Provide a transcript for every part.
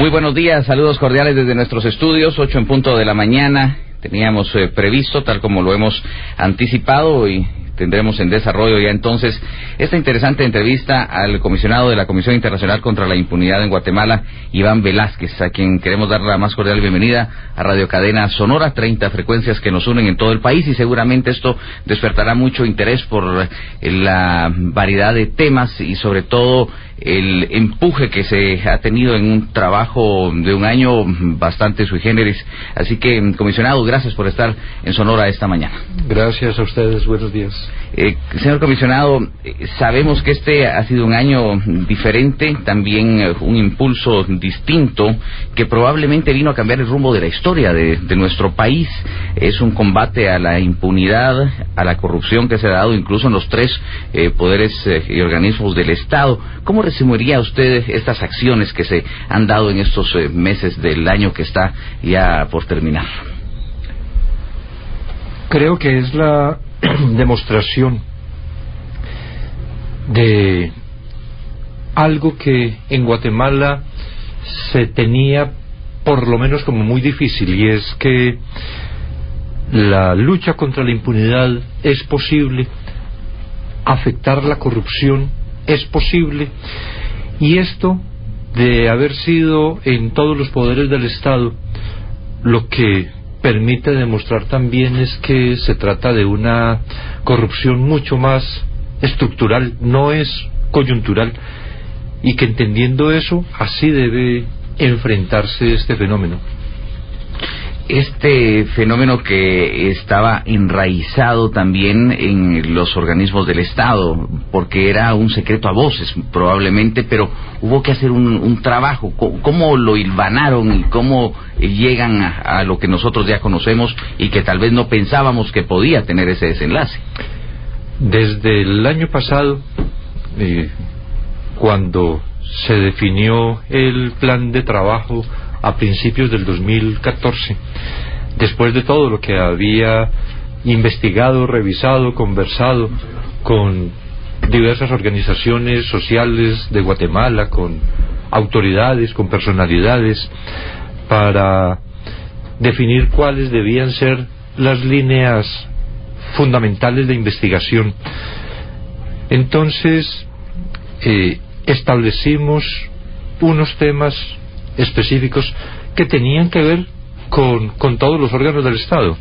Muy buenos días, saludos cordiales desde nuestros estudios, 8 en punto de la mañana. Teníamos previsto, tal como lo hemos anticipado, y tendremos en desarrollo ya entonces esta interesante entrevista al comisionado de la Comisión Internacional contra la Impunidad en Guatemala, Iván Velázquez, a quien queremos dar la más cordial bienvenida a Radio Cadena Sonora, 30 frecuencias que nos unen en todo el país, y seguramente esto despertará mucho interés por la variedad de temas y sobre todo el empuje que se ha tenido en un trabajo de un año bastante sui generis. Así que, comisionado, gracias por estar en Sonora esta mañana. Gracias a ustedes, buenos días. Señor comisionado, sabemos que este ha sido un año diferente, también un impulso distinto que probablemente vino a cambiar el rumbo de la historia de nuestro país. Es un combate a la impunidad, a la corrupción que se ha dado incluso en los tres poderes y organismos del Estado. ¿Cómo resumiría usted estas acciones que se han dado en estos meses del año que está ya por terminar? Creo que es la demostración de algo que en Guatemala se tenía por lo menos como muy difícil, y es que la lucha contra la impunidad es posible, afectar la corrupción es posible, y esto de haber sido en todos los poderes del Estado, lo que permite demostrar también es que se trata de una corrupción mucho más estructural, no es coyuntural, y que entendiendo eso, así debe enfrentarse este fenómeno. Este fenómeno que estaba enraizado también en los organismos del Estado, porque era un secreto a voces probablemente, pero hubo que hacer un trabajo. ¿Cómo lo hilvanaron y cómo llegan a lo que nosotros ya conocemos y que tal vez no pensábamos que podía tener ese desenlace? Desde el año pasado, cuando se definió el plan de trabajo a principios del 2014, después de todo lo que había investigado, revisado, conversado con diversas organizaciones sociales de Guatemala, con autoridades, con personalidades, para definir cuáles debían ser las líneas fundamentales de investigación. Entonces, establecimos unos temas específicos que tenían que ver con todos los órganos del Estado.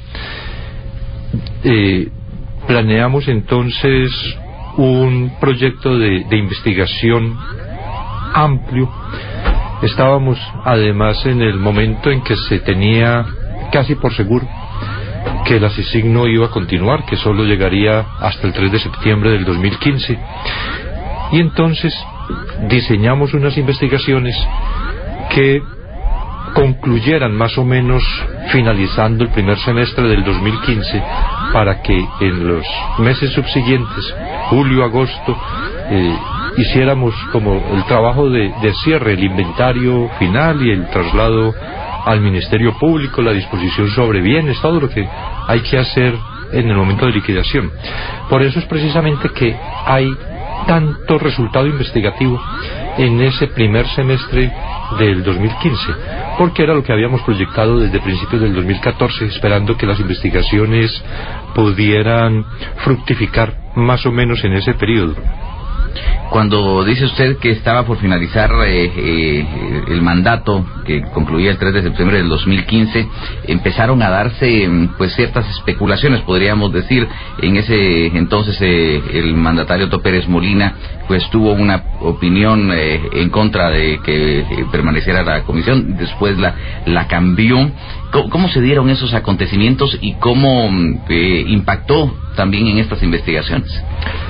Planeamos entonces un proyecto de investigación amplio. Estábamos además en el momento en que se tenía casi por seguro que el CICIG no iba a continuar, que solo llegaría hasta el 3 de septiembre del 2015. Y entonces diseñamos unas investigaciones que concluyeran más o menos finalizando el primer semestre del 2015, para que en los meses subsiguientes, julio, agosto, hiciéramos como el trabajo de cierre, el inventario final y el traslado al Ministerio Público, la disposición sobre bienes, todo lo que hay que hacer en el momento de liquidación. Por eso es precisamente que hay tanto resultado investigativo en ese primer semestre del 2015, porque era lo que habíamos proyectado desde principios del 2014, esperando que las investigaciones pudieran fructificar más o menos en ese periodo. Cuando dice usted que estaba por finalizar el mandato, que concluía el 3 de septiembre del 2015, empezaron a darse pues ciertas especulaciones, podríamos decir. En ese entonces el mandatario Otto Pérez Molina pues tuvo una opinión en contra de que permaneciera la comisión, después la cambió. ¿Cómo se dieron esos acontecimientos y cómo impactó también en estas investigaciones?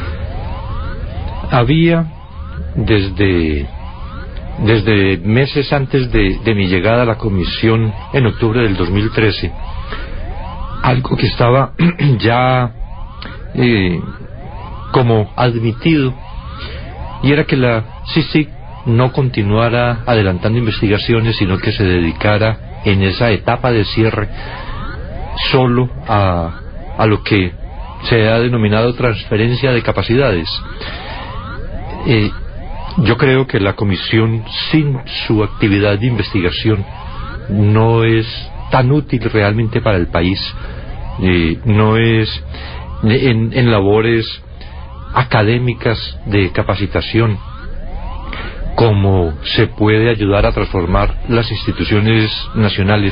Había desde meses antes de mi llegada a la comisión en octubre del 2013 algo que estaba ya como admitido, y era que la CICIG no continuara adelantando investigaciones, sino que se dedicara en esa etapa de cierre solo a lo que se ha denominado transferencia de capacidades. Yo creo que la comisión, sin su actividad de investigación, no es tan útil realmente para el país. No es en labores académicas de capacitación como se puede ayudar a transformar las instituciones nacionales.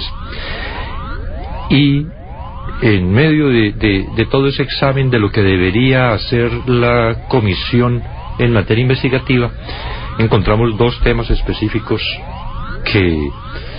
Y en medio de todo ese examen de lo que debería hacer la comisión en materia investigativa, encontramos dos temas específicos que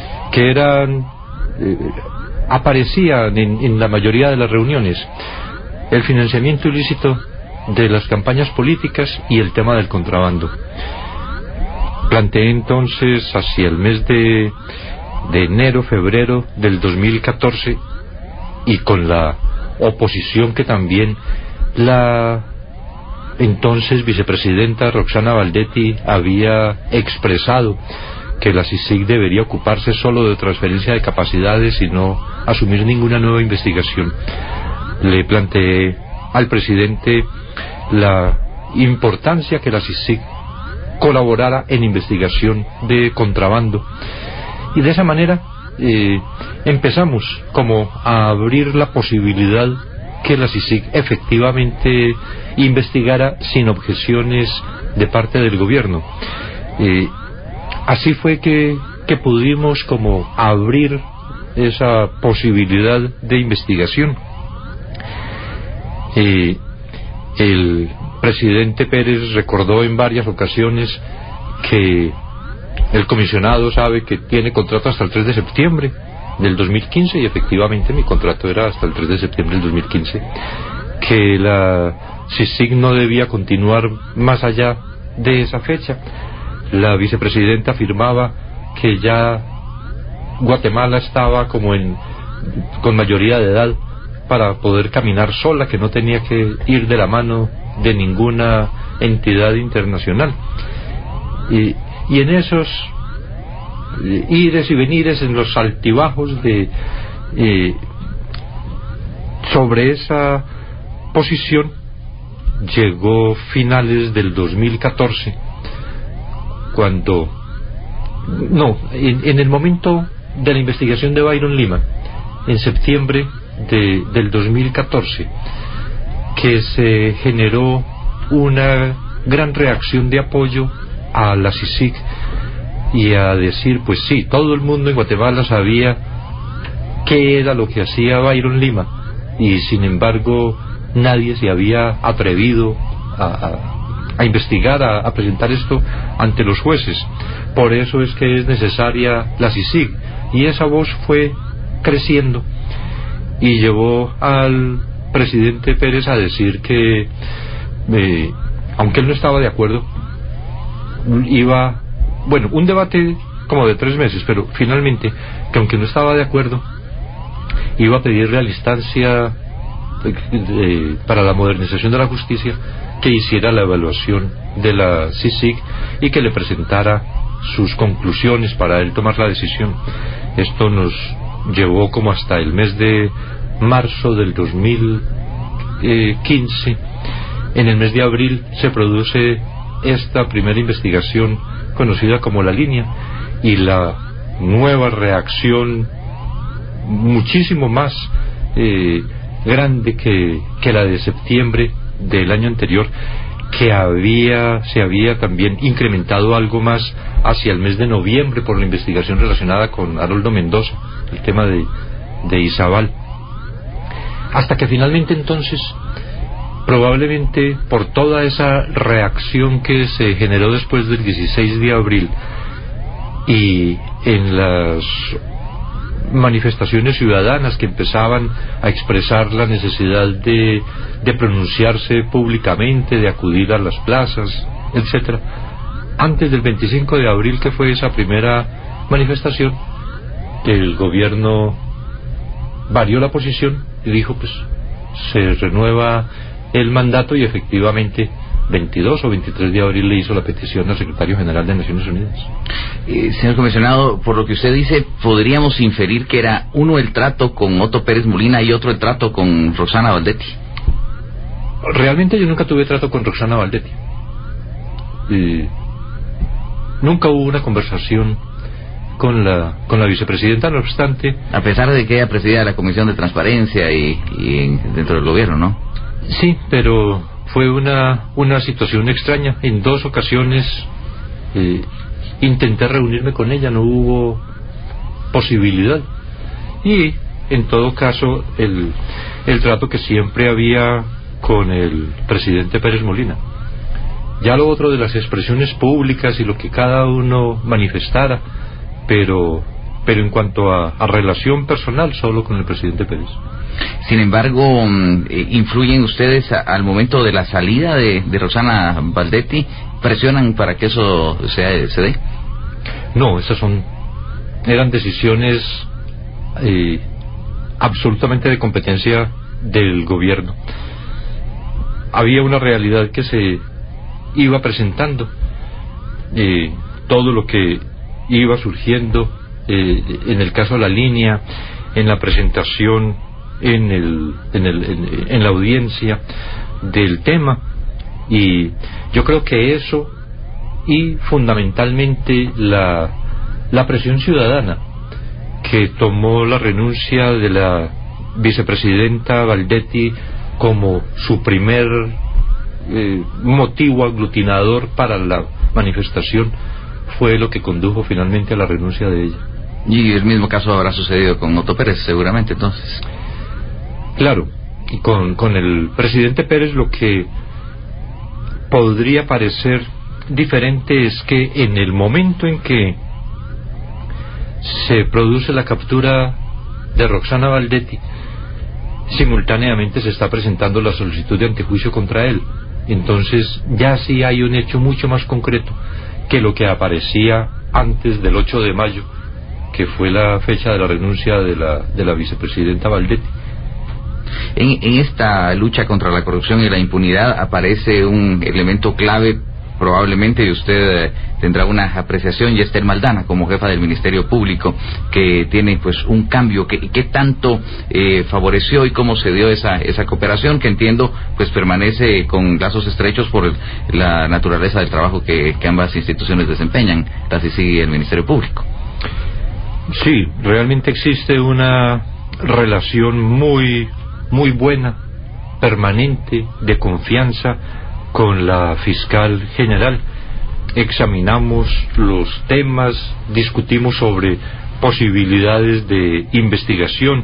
aparecían en la mayoría de las reuniones: el financiamiento ilícito de las campañas políticas y el tema del contrabando. Planteé entonces, hacia el mes de enero, febrero del 2014, y con la oposición que también la entonces vicepresidenta Roxana Baldetti había expresado, que la CICIG debería ocuparse solo de transferencia de capacidades y no asumir ninguna nueva investigación. Le planteé al presidente la importancia que la CICIG colaborara en investigación de contrabando, y de esa manera empezamos como a abrir la posibilidad que la CICIG efectivamente investigara sin objeciones de parte del gobierno. Así fue que pudimos como abrir esa posibilidad de investigación. El presidente Pérez recordó en varias ocasiones que el comisionado sabe que tiene contrato hasta el 3 de septiembre del 2015, y efectivamente mi contrato era hasta el 3 de septiembre del 2015, que la CICIG no debía continuar más allá de esa fecha. La vicepresidenta afirmaba que ya Guatemala estaba como con mayoría de edad para poder caminar sola, que no tenía que ir de la mano de ninguna entidad internacional. Y en esos ires y venires, en los altibajos sobre esa posición, llegó finales del 2014, en el momento de la investigación de Byron Lima, en septiembre del 2014, que se generó una gran reacción de apoyo a la CICIG y a decir, pues sí, todo el mundo en Guatemala sabía qué era lo que hacía Byron Lima, y sin embargo nadie se había atrevido a investigar, a presentar esto ante los jueces. Por eso es que es necesaria la CICIG, y esa voz fue creciendo y llevó al presidente Pérez a decir que aunque él no estaba de acuerdo, un debate como de 3 meses, pero finalmente, que aunque no estaba de acuerdo, iba a pedirle a la instancia para la modernización de la justicia que hiciera la evaluación de la CICIG y que le presentara sus conclusiones para él tomar la decisión. Esto nos llevó como hasta el mes de marzo del 2015. En el mes de abril se produce esta primera investigación conocida como La Línea, y la nueva reacción, muchísimo más grande que la de septiembre del año anterior, que se había también incrementado algo más hacia el mes de noviembre por la investigación relacionada con Haroldo Mendoza, el tema de Izabal, hasta que finalmente entonces, probablemente por toda esa reacción que se generó después del 16 de abril y en las manifestaciones ciudadanas que empezaban a expresar la necesidad de pronunciarse públicamente, de acudir a las plazas, etcétera, antes del 25 de abril, que fue esa primera manifestación, el gobierno varió la posición y dijo, pues se renueva el mandato, y efectivamente 22 o 23 de abril le hizo la petición al secretario general de Naciones Unidas. Señor comisionado, por lo que usted dice, podríamos inferir que era uno el trato con Otto Pérez Molina y otro el trato con Roxana Baldetti. Realmente yo nunca tuve trato con Roxana Baldetti. nunca hubo una conversación con la vicepresidenta, no obstante. A pesar de que ella presidía la Comisión de Transparencia y dentro del gobierno, ¿no? Sí, pero fue una situación extraña. En 2 ocasiones intenté reunirme con ella, no hubo posibilidad. Y en todo caso el trato que siempre había con el presidente Pérez Molina. Ya lo otro de las expresiones públicas y lo que cada uno manifestara, pero en cuanto a relación personal, solo con el presidente Pérez. Sin embargo, ¿influyen ustedes al momento de la salida de Roxana Baldetti? ¿Presionan para que eso se dé? No, esas eran decisiones absolutamente de competencia del gobierno. Había una realidad que se iba presentando, todo lo que iba surgiendo, en el caso de la línea, en la presentación, en la audiencia del tema, y yo creo que eso, y fundamentalmente la presión ciudadana que tomó la renuncia de la vicepresidenta Baldetti como su primer motivo aglutinador para la manifestación, fue lo que condujo finalmente a la renuncia de ella. Y el mismo caso habrá sucedido con Otto Pérez, seguramente, entonces. Claro, y con el presidente Pérez lo que podría parecer diferente es que en el momento en que se produce la captura de Roxana Baldetti, simultáneamente se está presentando la solicitud de antejuicio contra él. Entonces ya sí hay un hecho mucho más concreto que lo que aparecía antes del 8 de mayo, que fue la fecha de la renuncia de la vicepresidenta Baldetti. En esta lucha contra la corrupción y la impunidad aparece un elemento clave, probablemente, y usted tendrá una apreciación, y Esther Maldana, como jefa del Ministerio Público, que tiene pues un cambio. ¿Qué tanto favoreció y cómo se dio esa cooperación, que entiendo pues permanece con lazos estrechos por la naturaleza del trabajo que ambas instituciones desempeñan, la CICIG y el Ministerio Público? Sí, realmente existe una relación muy buena, permanente, de confianza con la fiscal general. Examinamos los temas, discutimos sobre posibilidades de investigación,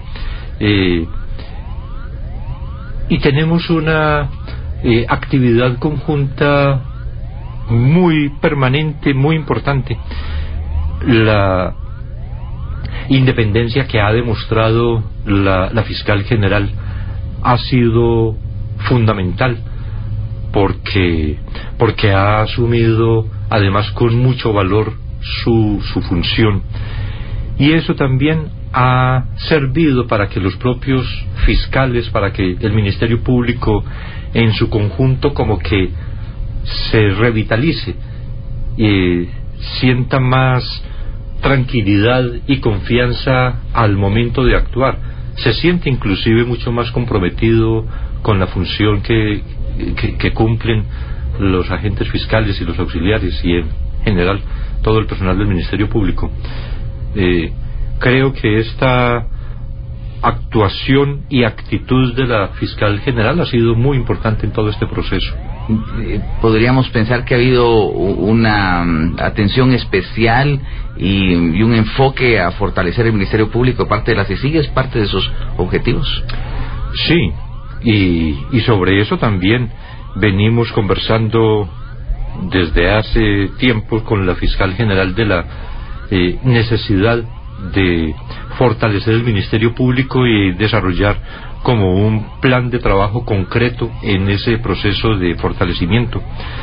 y tenemos una actividad conjunta muy permanente, muy importante. La independencia que ha demostrado la fiscal general ha sido fundamental, porque ha asumido además con mucho valor su función, y eso también ha servido para que los propios fiscales, para que el Ministerio Público en su conjunto como que se revitalice y sienta más tranquilidad y confianza al momento de actuar. Se siente inclusive mucho más comprometido con la función que cumplen los agentes fiscales y los auxiliares, y en general todo el personal del Ministerio Público. Creo que esta actuación y actitud de la fiscal general ha sido muy importante en todo este proceso. Podríamos pensar que ha habido una atención especial y un enfoque a fortalecer el Ministerio Público, parte de la CICIG, ¿es parte de sus objetivos? Sí, y sobre eso también venimos conversando desde hace tiempo con la fiscal general de la necesidad de fortalecer el Ministerio Público y desarrollar como un plan de trabajo concreto en ese proceso de fortalecimiento.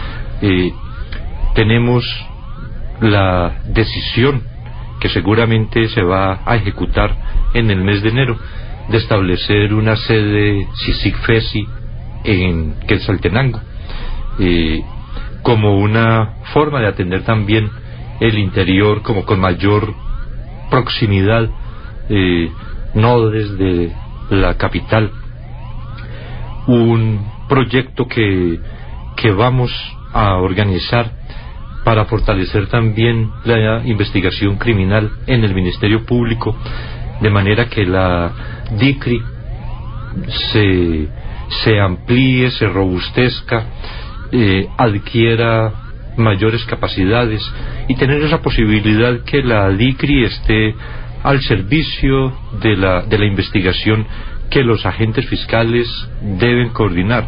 Tenemos la decisión, que seguramente se va a ejecutar en el mes de enero, de establecer una sede CICIG-FESI en Quetzaltenango, como una forma de atender también el interior como con mayor proximidad, no desde la capital. Un proyecto que vamos a organizar para fortalecer también la investigación criminal en el Ministerio Público, de manera que la DICRI se amplíe, se robustezca, adquiera mayores capacidades y tener esa posibilidad que la DICRI esté al servicio de la investigación que los agentes fiscales deben coordinar.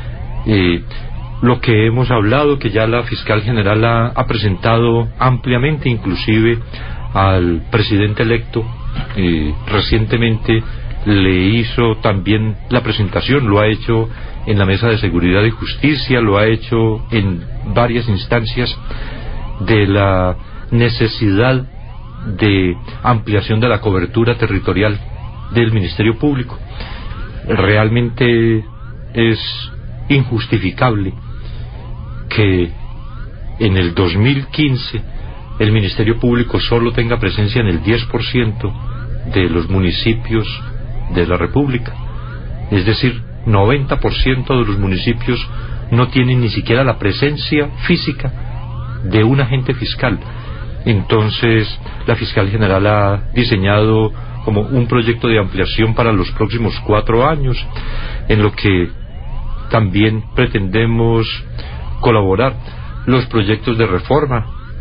Lo que hemos hablado, que ya la fiscal general ha presentado ampliamente, inclusive al presidente electo, recientemente le hizo también la presentación, lo ha hecho en la Mesa de Seguridad y Justicia, lo ha hecho en varias instancias, de la necesidad de ampliación de la cobertura territorial del Ministerio Público. Realmente es injustificable que en el 2015 el Ministerio Público solo tenga presencia en el 10% de los municipios de la República. Es decir, 90% de los municipios no tienen ni siquiera la presencia física de un agente fiscal. Entonces, la fiscal general ha diseñado como un proyecto de ampliación para los próximos 4 años, en lo que también pretendemos colaborar los proyectos de reforma.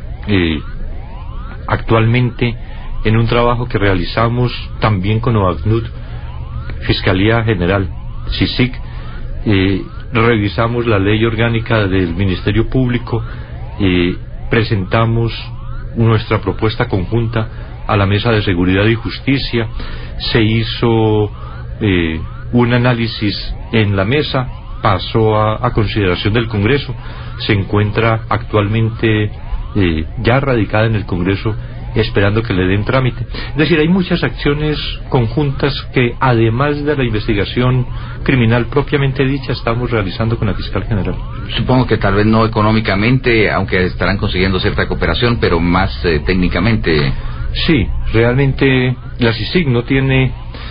Actualmente, en un trabajo que realizamos también con OACNUD, Fiscalía General, CICIG, revisamos la ley orgánica del Ministerio Público, presentamos nuestra propuesta conjunta a la Mesa de Seguridad y Justicia, se hizo un análisis en la mesa, pasó a consideración del Congreso, se encuentra actualmente ya radicada en el Congreso, esperando que le den trámite. Es decir, hay muchas acciones conjuntas que, además de la investigación criminal propiamente dicha, estamos realizando con la fiscal general. Supongo que tal vez no económicamente, aunque estarán consiguiendo cierta cooperación, pero más técnicamente. Sí, realmente la CICIG no tiene,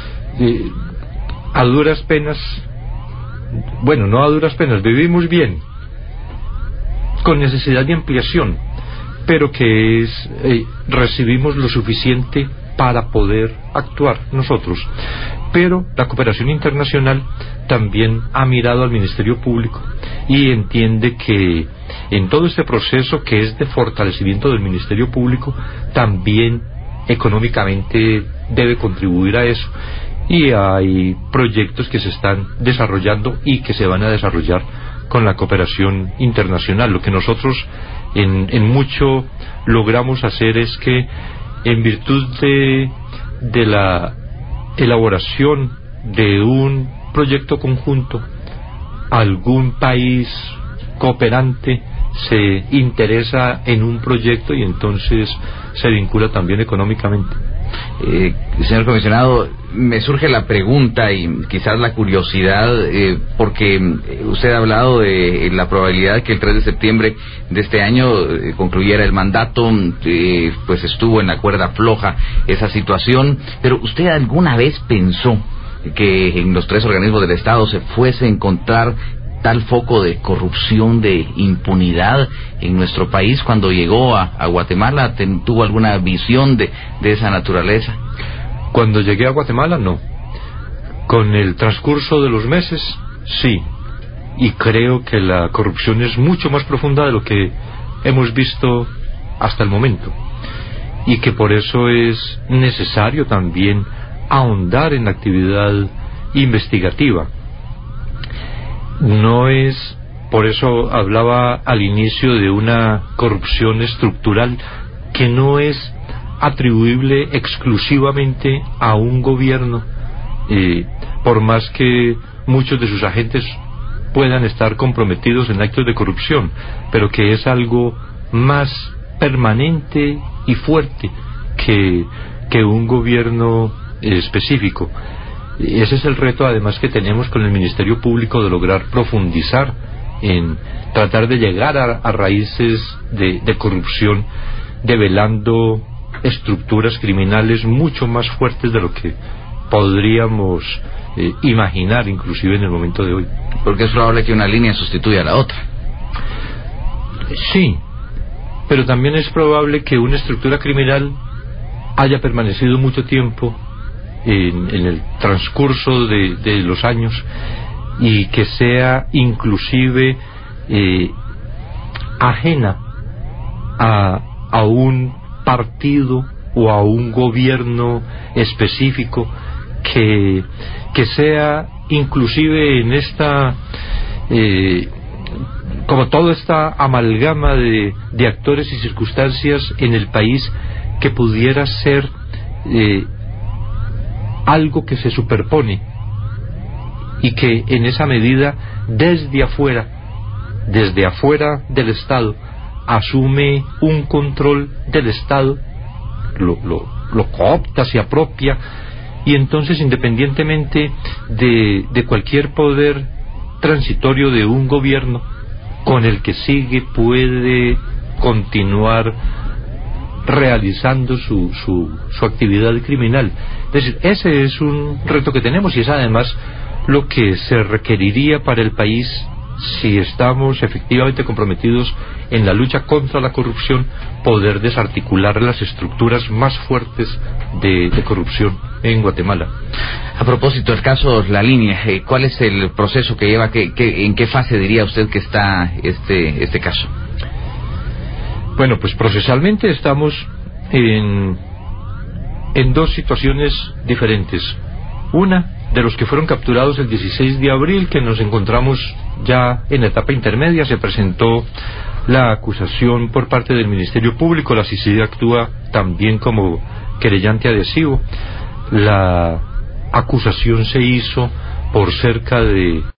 a duras penas, bueno, no a duras penas, vivimos bien, con necesidad de ampliación, pero que recibimos lo suficiente para poder actuar nosotros. Pero la cooperación internacional también ha mirado al Ministerio Público y entiende que en todo este proceso, que es de fortalecimiento del Ministerio Público, también económicamente debe contribuir a eso, y hay proyectos que se están desarrollando y que se van a desarrollar con la cooperación internacional. Lo que nosotros en mucho logramos hacer es que, en virtud de la elaboración de un proyecto conjunto, algún país cooperante se interesa en un proyecto y entonces se vincula también económicamente. Señor comisionado, me surge la pregunta y quizás la curiosidad, porque usted ha hablado de la probabilidad de que el 3 de septiembre de este año concluyera el mandato, pues estuvo en la cuerda floja esa situación, pero ¿usted alguna vez pensó que en los 3 organismos del Estado se fuese a encontrar tal foco de corrupción, de impunidad en nuestro país cuando llegó a Guatemala? ¿Tuvo alguna visión de esa naturaleza? Cuando llegué a Guatemala, no. Con el transcurso de los meses, sí. Y creo que la corrupción es mucho más profunda de lo que hemos visto hasta el momento. Y que por eso es necesario también ahondar en la actividad investigativa. No es, por eso hablaba al inicio de una corrupción estructural que no es atribuible exclusivamente a un gobierno, por más que muchos de sus agentes puedan estar comprometidos en actos de corrupción, pero que es algo más permanente y fuerte que un gobierno específico. Ese es el reto, además, que tenemos con el Ministerio Público, de lograr profundizar en tratar de llegar a raíces de corrupción, develando estructuras criminales mucho más fuertes de lo que podríamos imaginar, inclusive en el momento de hoy. Porque es probable que una línea sustituya a la otra. Sí, pero también es probable que una estructura criminal haya permanecido mucho tiempo en el transcurso de los años y que sea inclusive ajena a un partido o a un gobierno específico, que sea inclusive en esta como toda esta amalgama de actores y circunstancias en el país, que pudiera ser algo que se superpone y que en esa medida desde afuera del Estado asume un control del Estado, lo coopta, se apropia, y entonces, independientemente de cualquier poder transitorio de un gobierno, con el que sigue puede continuar realizando su actividad criminal. Es decir, ese es un reto que tenemos, y es además lo que se requeriría para el país si estamos efectivamente comprometidos en la lucha contra la corrupción, poder desarticular las estructuras más fuertes de corrupción en Guatemala. A propósito del caso La Línea, ¿cuál es el proceso que lleva? ¿En qué fase diría usted que está este caso? Bueno, pues procesalmente estamos en dos situaciones diferentes. Una, de los que fueron capturados el 16 de abril, que nos encontramos ya en la etapa intermedia. Se presentó la acusación por parte del Ministerio Público, la CICIG actúa también como querellante adhesivo. La acusación se hizo por cerca de